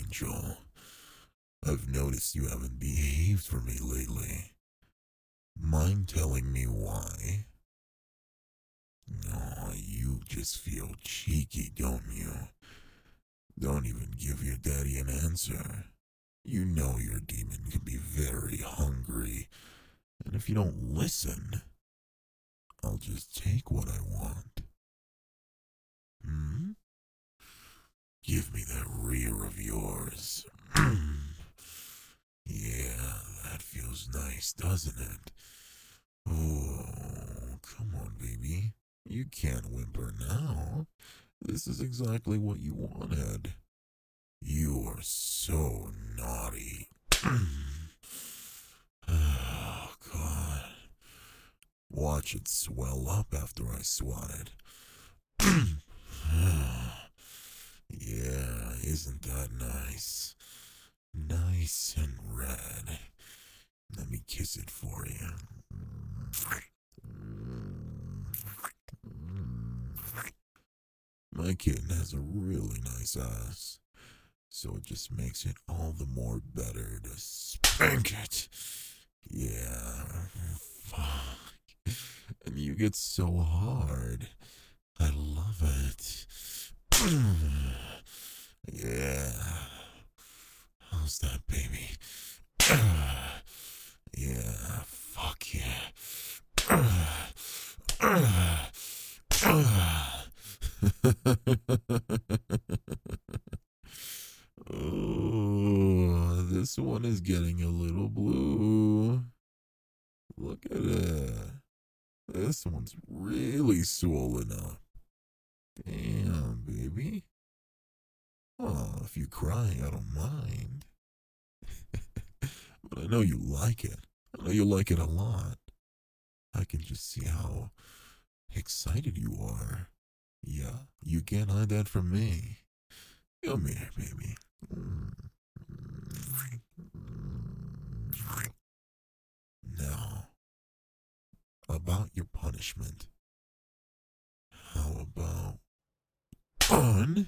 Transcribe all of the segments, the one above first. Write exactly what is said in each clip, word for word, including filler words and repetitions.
angel. I've noticed you haven't behaved for me lately. Mind telling me why? No, you just feel cheeky, don't you? Don't even give your daddy an answer. You know your demon can be very hungry, and if you don't listen, I'll just take what I want. Hmm? Give me that rear of yours. Yeah, that feels nice, doesn't it? Oh, come on, baby. You can't whimper now. This is exactly what you wanted. You are so naughty. Oh, God. Watch it swell up after I swat it. Yeah, isn't that nice? Nice and red. Let me kiss it for you. My kitten has a really nice ass, so it just makes it all the more better to spank it. Yeah, fuck. And you get so hard. I love it. Yeah. How's that, baby? Yeah, fuck yeah. Oh, this one is getting a little blue. Look at it. This one's really swollen up. Damn, baby. Oh, if you cry, I don't mind. But I know you like it. I know you like it a lot. I can just see how excited you are. Yeah, you can't hide that from me. Come here, baby. Now, about your punishment. How about one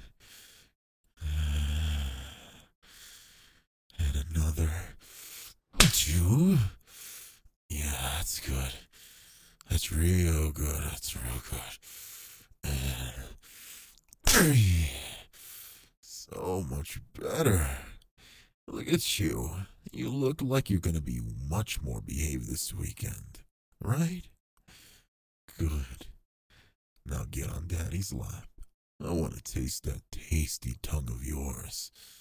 and another two? Yeah, that's good. That's real good. That's real good. And three. So much better. Look at you. You look like you're gonna be much more behaved this weekend, right? Good. Now get on Daddy's lap. I want to taste that tasty tongue of yours.